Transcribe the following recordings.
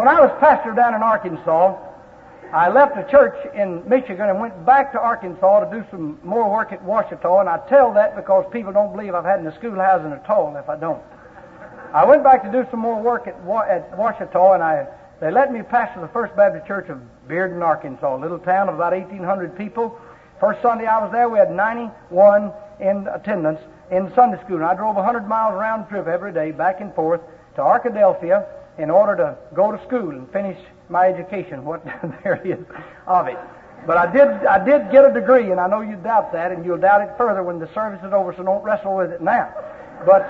When I was pastor down in Arkansas, I left the church in Michigan and went back to Arkansas to do some more work at Ouachita, and I tell that because people don't believe I've had in the schoolhousing at all if I don't. I went back to do some more work at Ouachita, and they let me pastor the First Baptist Church of Bearden, Arkansas, a little town of about 1,800 people. First Sunday I was there, we had 91 in attendance in Sunday school, and I drove 100 miles round trip every day back and forth to Arkadelphia in order to go to school and finish my education, what there is of it. But I did get a degree, and I know you doubt that, and you'll doubt it further when the service is over, so don't wrestle with it now. But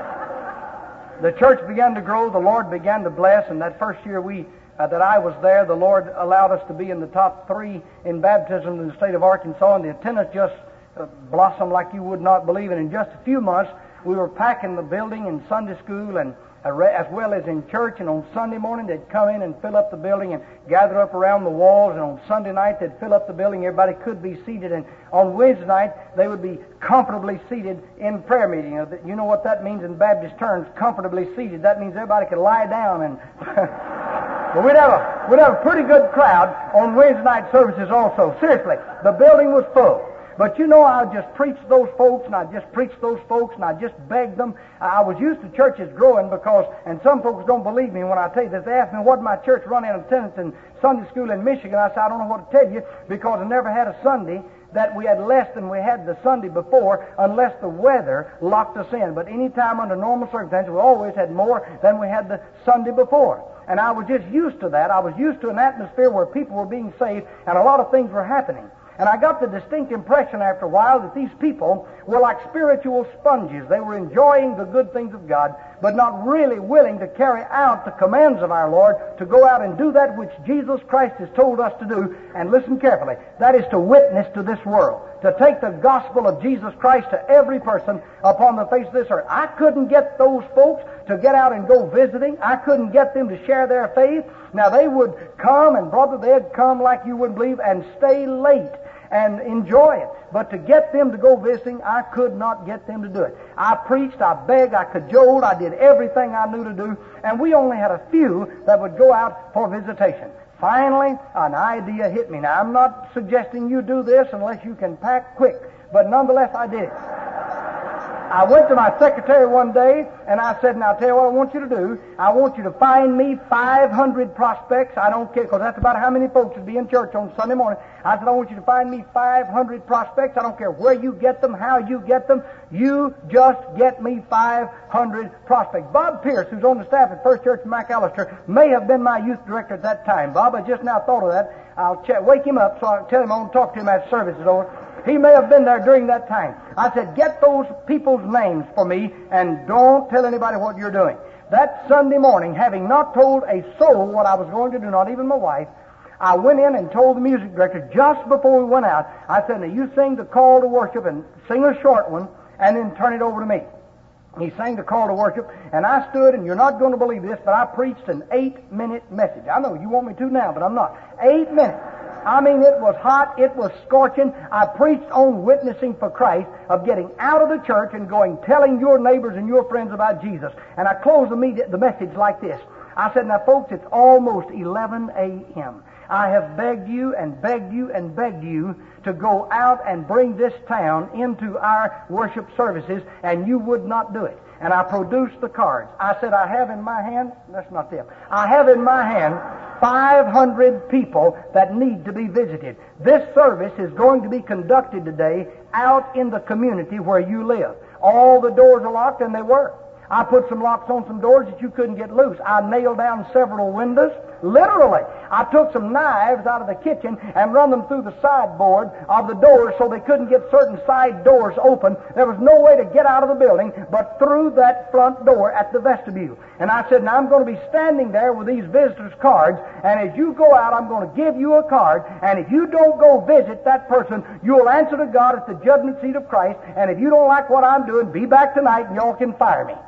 the church began to grow, the Lord began to bless, and that first year that I was there, the Lord allowed us to be in the top 3 in baptism in the state of Arkansas, and the attendance just blossomed like you would not believe. And in just a few months, we were packing the building in Sunday school and as well as in church, and on Sunday morning they'd come in and fill up the building and gather up around the walls, and on Sunday night they'd fill up the building. Everybody could be seated, and on Wednesday night they would be comfortably seated in prayer meeting. You know what that means in Baptist terms, comfortably seated. That means everybody could lie down and but we'd have a pretty good crowd on Wednesday night services also. Seriously, the building was full. But you know, I just preached those folks, and I just preached those folks, and I just begged them. I was used to churches growing because, and some folks don't believe me when I tell you this, they ask me what my church run in attendance in Sunday school in Michigan. I said, I don't know what to tell you, because I never had a Sunday that we had less than we had the Sunday before, unless the weather locked us in. But any time under normal circumstances, we always had more than we had the Sunday before. And I was just used to that. I was used to an atmosphere where people were being saved, and a lot of things were happening. And I got the distinct impression after a while that these people were like spiritual sponges. They were enjoying the good things of God, but not really willing to carry out the commands of our Lord to go out and do that which Jesus Christ has told us to do. And listen carefully, that is to witness to this world, to take the gospel of Jesus Christ to every person upon the face of this earth. I couldn't get those folks to get out and go visiting. I couldn't get them to share their faith. Now, they would come, and brother, they'd come like you wouldn't believe, and stay late and enjoy it. But to get them to go visiting, I could not get them to do it. I preached, I begged, I cajoled, I did everything I knew to do, and we only had a few that would go out for visitation. Finally, an idea hit me. Now, I'm not suggesting you do this unless you can pack quick, but nonetheless, I did it. I went to my secretary one day, and I said, now, I'll tell you what I want you to do. I want you to find me 500 prospects. I don't care, because that's about how many folks would be in church on Sunday morning. I said, I want you to find me 500 prospects. I don't care where you get them, how you get them. You just get me 500 prospects. Bob Pierce, who's on the staff at First Church in McAllister, may have been my youth director at that time. Bob, I just now thought of that. I'll wake him up so I'll tell him I want to talk to him after service is over. He may have been there during that time. I said, get those people's names for me, and don't tell anybody what you're doing. That Sunday morning, having not told a soul what I was going to do, not even my wife, I went in and told the music director just before we went out, I said, now you sing the call to worship and sing a short one, and then turn it over to me. He sang the call to worship, and I stood, and you're not going to believe this, but I preached an 8-minute message. I know you want me to now, but I'm not. 8 minutes. I mean, it was hot, it was scorching. I preached on witnessing for Christ, of getting out of the church and going telling your neighbors and your friends about Jesus. And I closed the message like this. I said, now folks, it's almost 11 a.m. I have begged you and begged you and begged you to go out and bring this town into our worship services, and you would not do it. And I produced the cards. I said, I have in my hand, that's not them, I have in my hand 500 people that need to be visited. This service is going to be conducted today out in the community where you live. All the doors are locked, and they were. I put some locks on some doors that you couldn't get loose. I nailed down several windows. Literally, I took some knives out of the kitchen and run them through the sideboard of the doors so they couldn't get certain side doors open. There was no way to get out of the building but through that front door at the vestibule. And I said, now I'm going to be standing there with these visitors' cards, and as you go out, I'm going to give you a card, and if you don't go visit that person, you'll answer to God at the judgment seat of Christ, and if you don't like what I'm doing, be back tonight and y'all can fire me.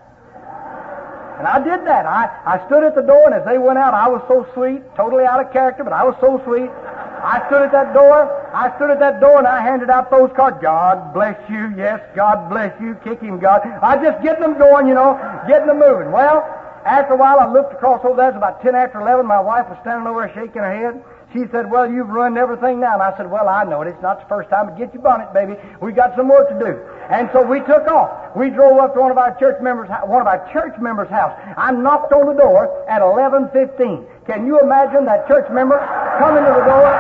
And I did that. I stood at the door, and as they went out, I was so sweet, totally out of character, but I was so sweet. I stood at that door, and I handed out those cards. God bless you, yes, God bless you, kick him, God. I just getting them going, getting them moving. Well, After a while, I looked across over there. It was about 10 after 11. My wife was standing over there shaking her head. She said, well, you've ruined everything now. And I said, well, I know it. It's not the first time. But get your bonnet, baby. We got some work to do. And so we took off. We drove up to one of our church members' house. I knocked on the door at 11:15. Can you imagine that church member coming to the door?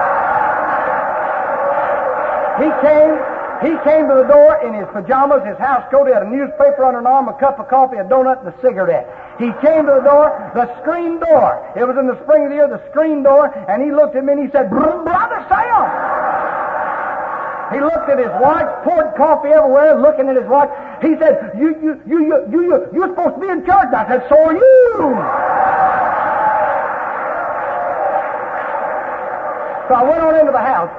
He came to the door in his pajamas, his house coat. He had a newspaper under an arm, a cup of coffee, a donut, and a cigarette. He came to the door, the screen door. It was in the spring of the year, the screen door, and he looked at me and he said, Brother Sam! He looked at his watch, poured coffee everywhere, looking at his watch. He said, you're supposed to be in church. I said, so are you. So I went on into the house.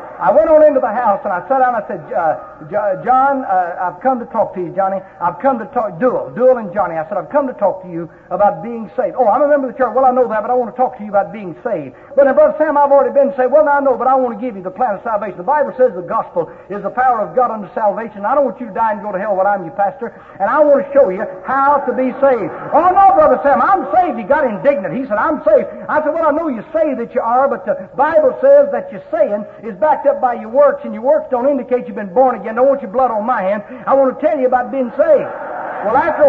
And I sat down and I said, John, I've come to talk to you, Johnny. I've come to talk, Duell and Johnny. I said, I've come to talk to you about being saved. Oh, I'm a member of the church. Well, I know that, but I want to talk to you about being saved. But now, Brother Sam, I've already been saved. Well, now I know, but I want to give you the plan of salvation. The Bible says the gospel is the power of God unto salvation. I don't want you to die and go to hell when I'm your pastor. And I want to show you how to be saved. Oh, no, Brother Sam, I'm saved. He got indignant. He said, I'm saved. I said, well, I know you say that you are, but the Bible says that your saying is backed up by your works, and your works don't indicate you've been born again. Don't want your blood on my hand. I want to tell you about being saved. Well, after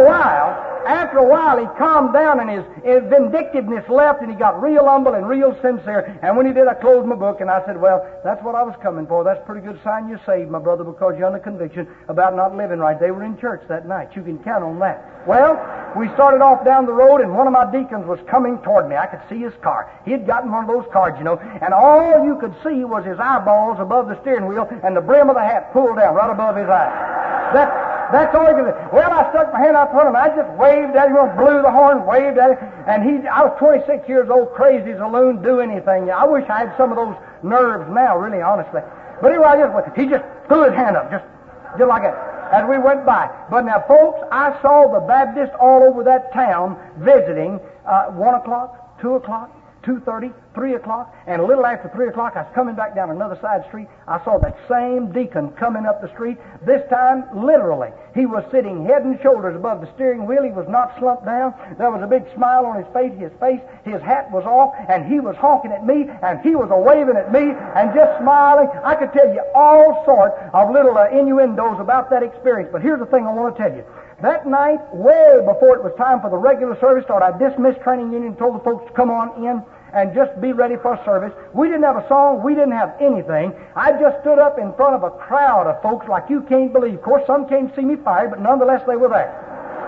a while, he calmed down and his vindictiveness left, and he got real humble and real sincere. And when he did, I closed my book, and I said, well, that's what I was coming for. That's a pretty good sign you're saved, my brother, because you're under conviction about not living right. They were in church that night. You can count on that. Well, we started off down the road, and one of my deacons was coming toward me. I could see his car. He had gotten one of those cars, you know, and all you could see was his eyeballs above the steering wheel and the brim of the hat pulled down right above his eyes. That's all you could see. Well, I stuck my hand out in front of him. I just waved at him, blew the horn, waved at him, and I was 26 years old, crazy as a loon, do anything. I wish I had some of those nerves now, really, honestly. But anyway, he just threw his hand up, just like that, as we went by. But now, folks, I saw the Baptists all over that town visiting 1 o'clock, 2 o'clock, 2:30, 3 o'clock, and a little after 3 o'clock, I was coming back down another side street. I saw that same deacon coming up the street. This time, literally, he was sitting head and shoulders above the steering wheel. He was not slumped down. There was a big smile on his face. His hat was off, and he was honking at me, and he was waving at me, and just smiling. I could tell you all sorts of little innuendos about that experience. But here's the thing I want to tell you. That night, way before it was time for the regular service start, I dismissed training union and told the folks to come on in and just be ready for service. We didn't have a song. We didn't have anything. I just stood up in front of a crowd of folks like you can't believe. Of course, some came to see me fired, but nonetheless, they were there.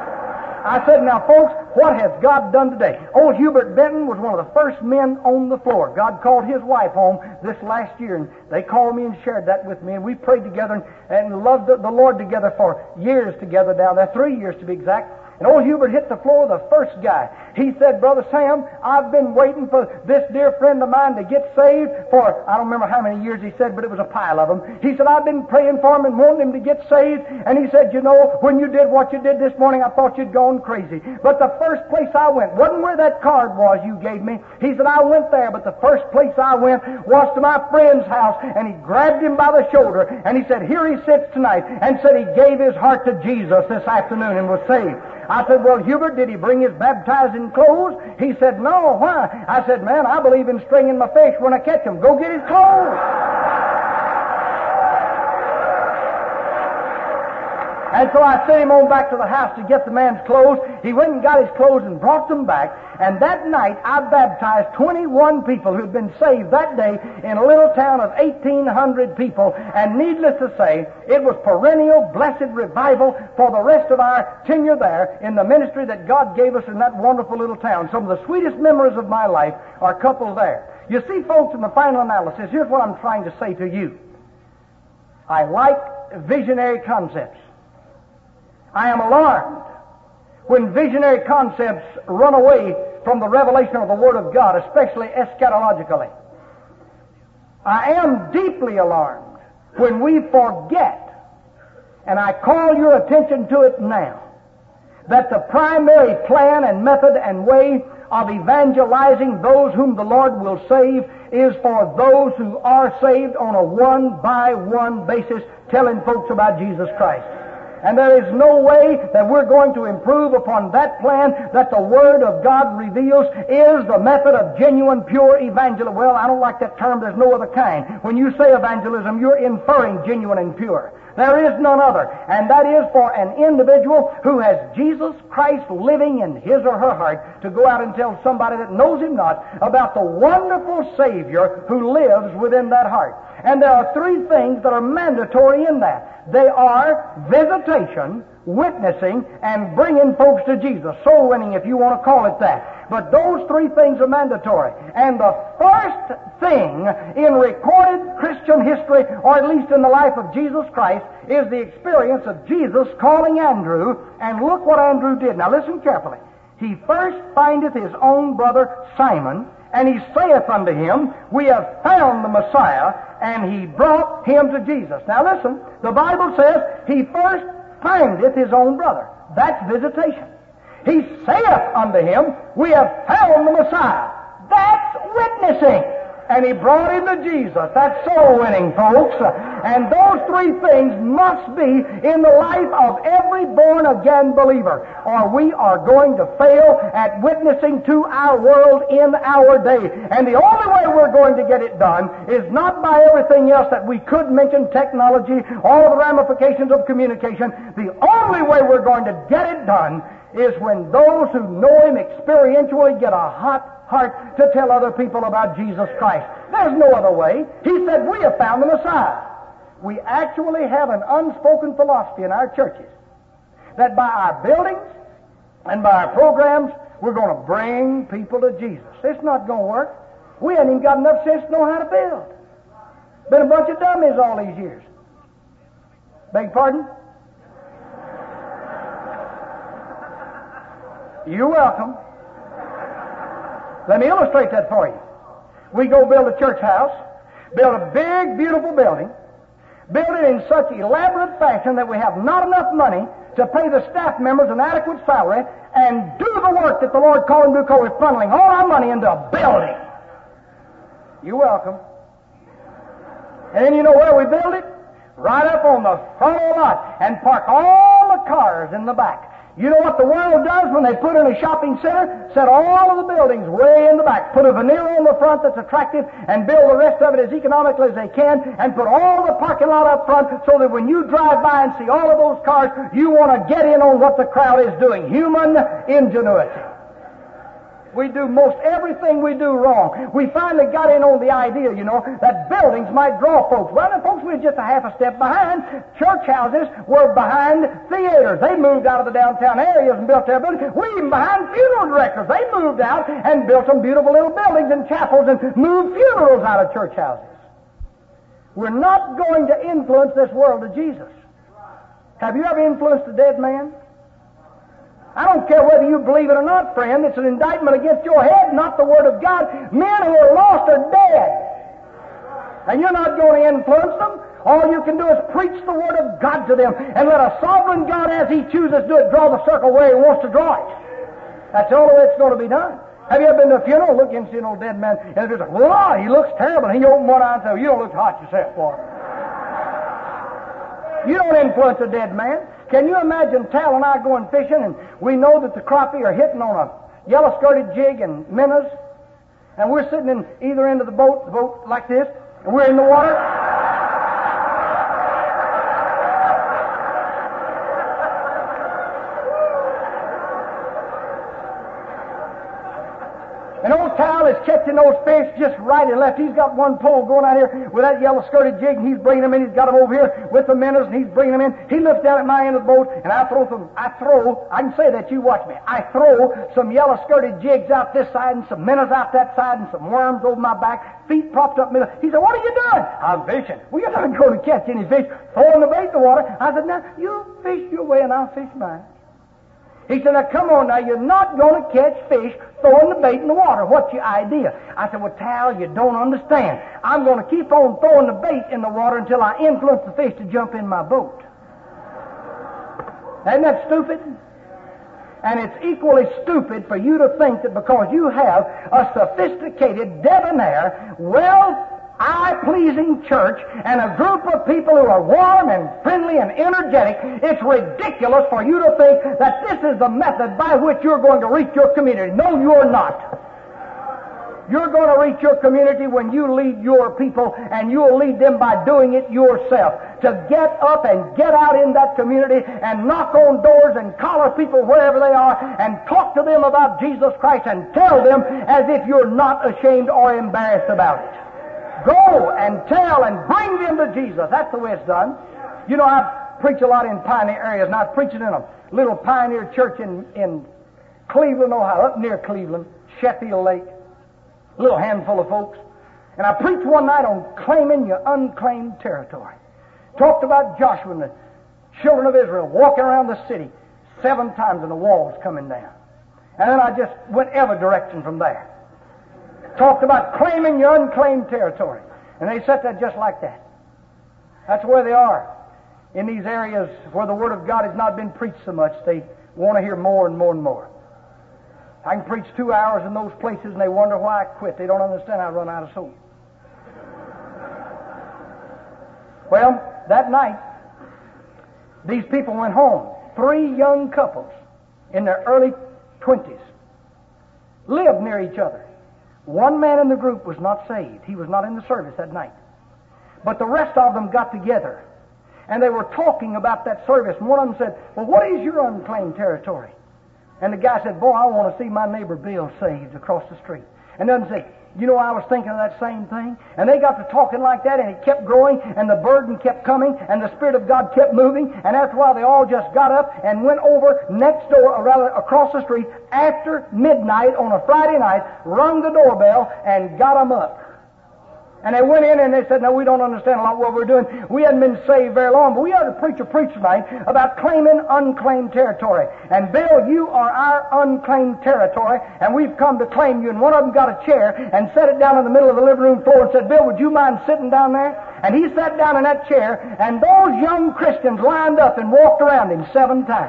I said, now, folks, what has God done today? Old Hubert Benton was one of the first men on the floor. God called his wife home this last year, and they called me and shared that with me, and we prayed together and loved the Lord together for years together down there, 3 years to be exact. And old Hubert hit the floor, the first guy. He said, Brother Sam, I've been waiting for this dear friend of mine to get saved for, I don't remember how many years he said, but it was a pile of them. He said, I've been praying for him and wanting him to get saved. And he said, you know, when you did what you did this morning, I thought you'd gone crazy. But the first place I went wasn't where that card was you gave me. He said, I went there, but the first place I went was to my friend's house. And he grabbed him by the shoulder, and he said, here he sits tonight, and said he gave his heart to Jesus this afternoon and was saved. I said, well, Hubert, did he bring his baptizing clothes? He said, no. Why? I said, man, I believe in stringing my fish when I catch them. Go get his clothes. And so I sent him on back to the house to get the man's clothes. He went and got his clothes and brought them back. And that night I baptized 21 people who had been saved that day in a little town of 1,800 people. And needless to say, it was perennial, blessed revival for the rest of our tenure there in the ministry that God gave us in that wonderful little town. Some of the sweetest memories of my life are coupled there. You see, folks, in the final analysis, here's what I'm trying to say to you. I like visionary concepts. I am alarmed when visionary concepts run away from the revelation of the Word of God, especially eschatologically. I am deeply alarmed when we forget, and I call your attention to it now, that the primary plan and method and way of evangelizing those whom the Lord will save is for those who are saved on a one-by-one basis, telling folks about Jesus Christ. And there is no way that we're going to improve upon that plan that the Word of God reveals is the method of genuine, pure evangelism. Well, I don't like that term. There's no other kind. When you say evangelism, you're inferring genuine and pure. There is none other. And that is for an individual who has Jesus Christ living in his or her heart to go out and tell somebody that knows Him not about the wonderful Savior who lives within that heart. And there are three things that are mandatory in that. They are visitation, witnessing, and bringing folks to Jesus. Soul winning, if you want to call it that. But those three things are mandatory. And the first thing in recorded Christian history, or at least in the life of Jesus Christ, is the experience of Jesus calling Andrew, and look what Andrew did. Now listen carefully. He first findeth his own brother Simon, and he saith unto him, We have found the Messiah, and he brought him to Jesus. Now listen, the Bible says he first findeth his own brother. That's visitation. He saith unto him, We have found the Messiah. That's witnessing. And he brought him to Jesus. That's soul winning, folks. And those three things must be in the life of every born-again believer, or we are going to fail at witnessing to our world in our day. And the only way we're going to get it done is not by everything else that we could mention, technology, all the ramifications of communication. The only way we're going to get it done is when those who know Him experientially get a hot heart to tell other people about Jesus Christ. There's no other way. He said, We have found the Messiah. We actually have an unspoken philosophy in our churches that by our buildings and by our programs, we're going to bring people to Jesus. It's not going to work. We haven't even got enough sense to know how to build. Been a bunch of dummies all these years. Beg pardon? You're welcome. Let me illustrate that for you. We go build a church house, build a big, beautiful building, build it in such elaborate fashion that we have not enough money to pay the staff members an adequate salary and do the work that the Lord called them to do, because we're funneling all our money into a building. You're welcome. And then you know where we build it? Right up on the front of the lot, and park all the cars in the back. You know what the world does when they put in a shopping center? Set all of the buildings way in the back, put a veneer on the front that's attractive, and build the rest of it as economically as they can, and put all the parking lot up front so that when you drive by and see all of those cars, you want to get in on what the crowd is doing. Human ingenuity. We do most everything we do wrong. We finally got in on the idea, that buildings might draw folks. Well, the folks were just a half a step behind. Church houses were behind theaters. They moved out of the downtown areas and built their buildings. We even behind funeral directors. They moved out and built some beautiful little buildings and chapels and moved funerals out of church houses. We're not going to influence this world to Jesus. Have you ever influenced a dead man? I don't care whether you believe it or not, friend. It's an indictment against your head, not the Word of God. Men who are lost are dead. And you're not going to influence them. All you can do is preach the Word of God to them and let a sovereign God, as He chooses, do it, draw the circle where He wants to draw it. That's the only way it's going to be done. Have you ever been to a funeral? Look and see an old dead man, and it's like, wow, he looks terrible. And he opened one eye and said, You don't look hot yourself, boy. You don't influence a dead man. Can you imagine Tal and I going fishing, and we know that the crappie are hitting on a yellow-skirted jig and minnows, and we're sitting in either end of the boat like this, and we're in the water. And old Tal is catching those fish just right and left. He's got one pole going out here with that yellow-skirted jig, and he's bringing them in. He's got them over here with the minnows, and he's bringing them in. He looks down at my end of the boat, and I can say that, you watch me. I throw some yellow-skirted jigs out this side and some minnows out that side and some worms over my back, feet propped up in the middle. He said, What are you doing? I'm fishing. Well, you're not going to catch any fish. Throwing the bait in the water. I said, Now, you fish your way, and I'll fish mine. He said, Now, come on now, you're not going to catch fish throwing the bait in the water. What's your idea? I said, Well, Tal, you don't understand. I'm going to keep on throwing the bait in the water until I influence the fish to jump in my boat. Isn't that stupid? And it's equally stupid for you to think that because you have a sophisticated, debonair, eye-pleasing church and a group of people who are warm and friendly and energetic, it's ridiculous for you to think that this is the method by which you're going to reach your community. No, you're not. You're going to reach your community when you lead your people, and you'll lead them by doing it yourself. To get up and get out in that community and knock on doors and collar people wherever they are and talk to them about Jesus Christ and tell them as if you're not ashamed or embarrassed about it. Go and tell and bring them to Jesus. That's the way it's done. You know, I preach a lot in pioneer areas, and I was preaching in a little pioneer church in Cleveland, Ohio, up near Cleveland, Sheffield Lake. A little handful of folks. And I preached one night on claiming your unclaimed territory. Talked about Joshua and the children of Israel walking around the city 7 times and the walls coming down. And then I just went every direction from there. Talked about claiming your unclaimed territory. And they said that just like that. That's where they are. In these areas where the Word of God has not been preached so much, they want to hear more and more and more. I can preach 2 hours in those places and they wonder why I quit. They don't understand I run out of soul. Well, that night, these people went home. 3 young couples in their early 20s lived near each other. One man in the group was not saved. He was not in the service that night. But the rest of them got together and they were talking about that service. And one of them said, "Well, what is your unclaimed territory?" And the guy said, "Boy, I want to see my neighbor Bill saved across the street." And the other said, "You know, I was thinking of that same thing." And they got to talking like that, and it kept growing, and the burden kept coming, and the Spirit of God kept moving. And after a while, they all just got up and went over next door, or rather across the street, after midnight on a Friday night, rung the doorbell, and got them up. And they went in and they said, "No, we don't understand a lot what we're doing. We hadn't been saved very long, but we had to preach tonight about claiming unclaimed territory. And Bill, you are our unclaimed territory, and we've come to claim you." And one of them got a chair and set it down in the middle of the living room floor and said, "Bill, would you mind sitting down there?" And he sat down in that chair, and those young Christians lined up and walked around him 7 times.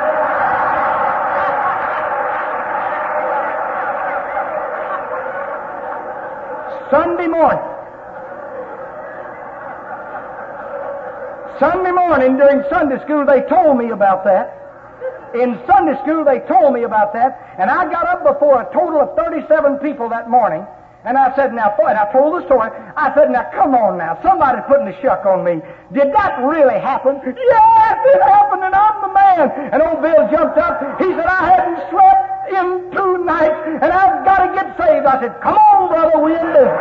Sunday morning during Sunday school, they told me about that. In Sunday school, they told me about that, and I got up before a total of 37 people that morning, and I said, and I told the story. I said, "Now, come on now, somebody's putting a shuck on me. Did that really happen?" "Yes, it happened, and I'm the man." And old Bill jumped up. He said, "I hadn't slept in 2 nights, and I've got to get saved." I said, "Come on, brother, we'll do it."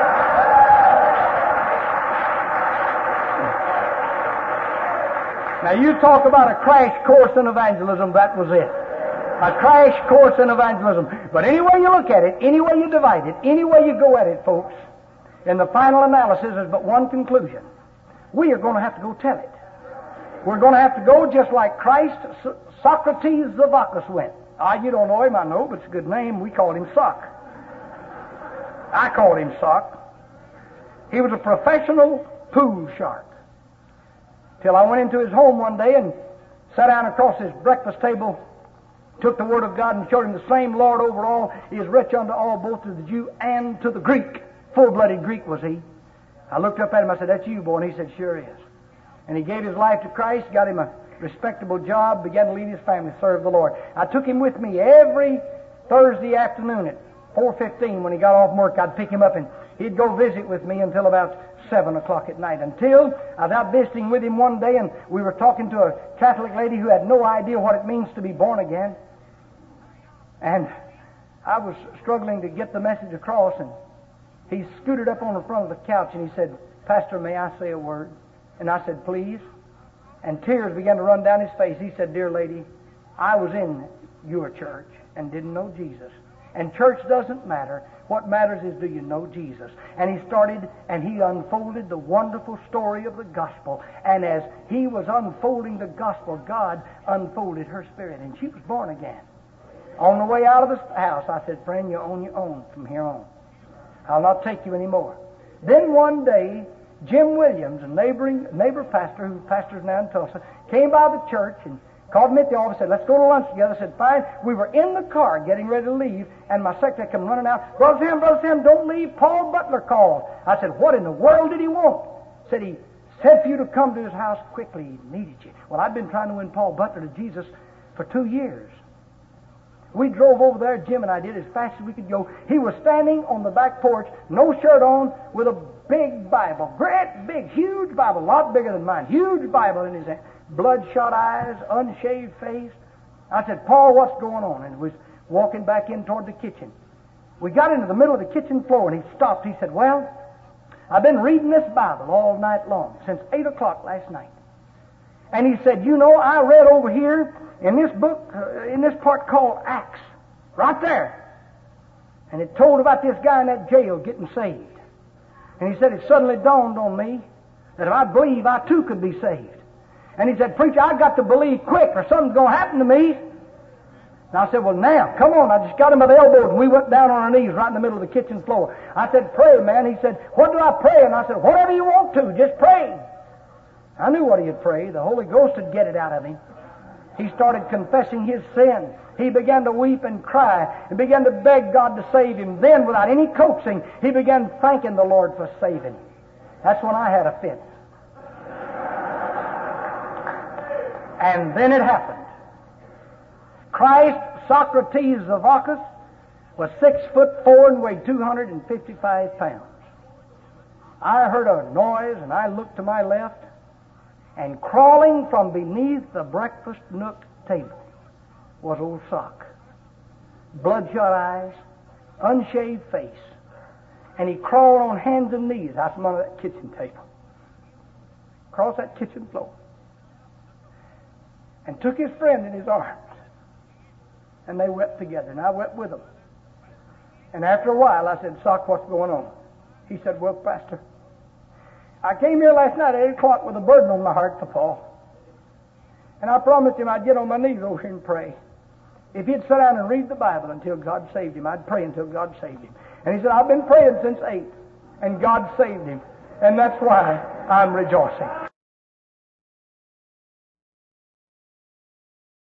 Now, you talk about a crash course in evangelism, that was it. A crash course in evangelism. But any way you look at it, any way you divide it, any way you go at it, folks, in the final analysis is but one conclusion. We are going to have to go tell it. We're going to have to go just like Christ, Socrates Zavakis went. You don't know him, I know, but it's a good name. We called him Sock. I called him Sock. He was a professional pool shark. Till I went into his home one day and sat down across his breakfast table, took the Word of God and showed him the same Lord over all. He is rich unto all, both to the Jew and to the Greek. Full-blooded Greek was he. I looked up at him, I said, "That's you, boy." And he said, "Sure is." And he gave his life to Christ, got him a respectable job, began to lead his family, serve the Lord. I took him with me every Thursday afternoon at 4:15 when he got off work. I'd pick him up and he'd go visit with me until about 7 o'clock at night, until I was out visiting with him one day and we were talking to a Catholic lady who had no idea what it means to be born again. And I was struggling to get the message across, and he scooted up on the front of the couch and he said, "Pastor, may I say a word?" And I said, "Please." And tears began to run down his face. He said, "Dear lady, I was in your church and didn't know Jesus. And church doesn't matter. What matters is, do you know Jesus?" And he started and he unfolded the wonderful story of the gospel. And as he was unfolding the gospel, God unfolded her spirit, and she was born again. On the way out of the house, I said, "Friend, you're on your own from here on. I'll not take you anymore." Then one day, Jim Williams, a neighbor pastor who pastors now in Tulsa, came by the church, and Called me at the office, said, let's go to lunch together. I said, fine. We were in the car getting ready to leave, and my secretary came running out. Brother Sam, don't leave. Paul Butler called. I said, what in the world did he want? Said he said for you to come to his house quickly. He needed you. Well, I'd been trying to win Paul Butler to Jesus for 2 years. We drove over there, Jim and I did, as fast as we could go. He was standing on the back porch, no shirt on, with a big Bible. Great, big, huge Bible, a lot bigger than mine. Huge Bible in his hand. Bloodshot eyes, unshaved face. I said, Paul, what's going on? And he was walking back in toward the kitchen. We got into the middle of the kitchen floor, and he stopped. He said, well, I've been reading this Bible all night long, since 8 o'clock last night. And he said, you know, I read over here in this book, in this part called Acts, right there. And it told about this guy in that jail getting saved. And he said, it suddenly dawned on me that if I believe, I too could be saved. And he said, preacher, I've got to believe quick or something's going to happen to me. And I said, well, now, come on. I just got him by the elbows, and we went down on our knees right in the middle of the kitchen floor. I said, pray, man. He said, what do I pray? And I said, whatever you want to, just pray. I knew what he'd pray. The Holy Ghost would get it out of him. He started confessing his sin. He began to weep and cry and began to beg God to save him. Then, without any coaxing, he began thanking the Lord for saving him. That's when I had a fit. And then it happened. Christ, Socrates of Arcus, was 6'4" and weighed 255 pounds. I heard a noise, and I looked to my left, and crawling from beneath the breakfast nook table was old Sock. Bloodshot eyes, unshaved face, and he crawled on hands and knees out from under that kitchen table, across that kitchen floor, and took his friend in his arms. And they wept together, and I wept with them. And after a while, I said, Sock, what's going on? He said, well, Pastor, I came here last night at 8 o'clock with a burden on my heart for Paul. And I promised him I'd get on my knees over here and pray. If he'd sit down and read the Bible until God saved him, I'd pray until God saved him. And he said, I've been praying since 8, and God saved him. And that's why I'm rejoicing.